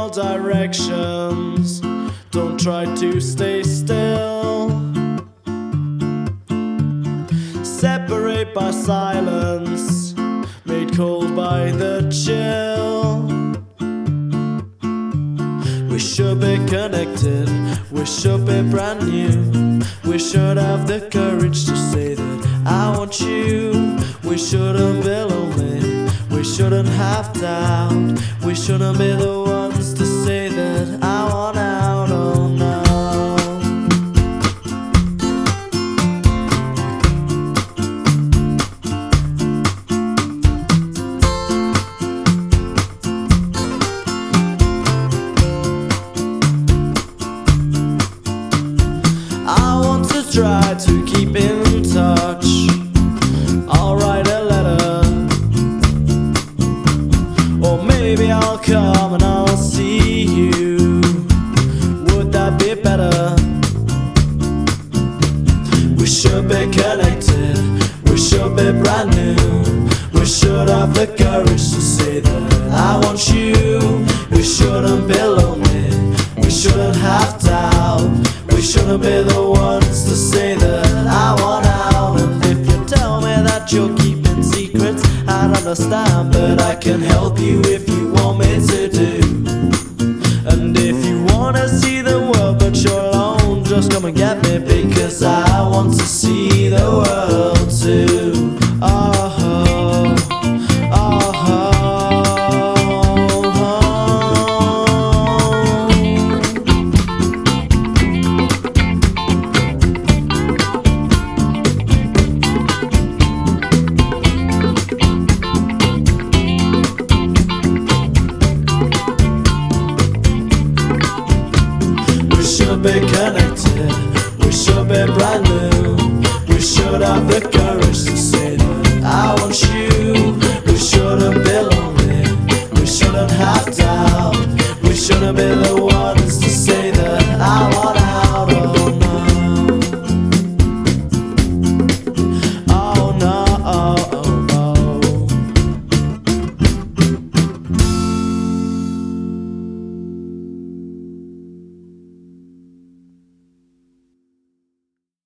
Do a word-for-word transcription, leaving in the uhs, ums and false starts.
all directions. Don't try to stay still. Separate by silence, made cold by the chill. We should be connected, we should be brand new. We should have the courage to say that I want you. We shouldn't be lonely, we shouldn't have doubt. We shouldn't be the ones to say that I want out, oh no. I want to try to keep in touch. I'll write a letter, or maybe I'll come and I'll see you. Would that be better? We should be connected, we should be brand new. We should have the courage to say that I want you. We shouldn't be lonely, we shouldn't have doubt. We shouldn't be the ones to say that I want out. And if you tell me that you're keeping secrets, I'd understand, but I can help you if you want me to do. And if you wanna see the world but you're alone, just come and get me, because I want to see the world too. Oh, oh, oh. Be connected.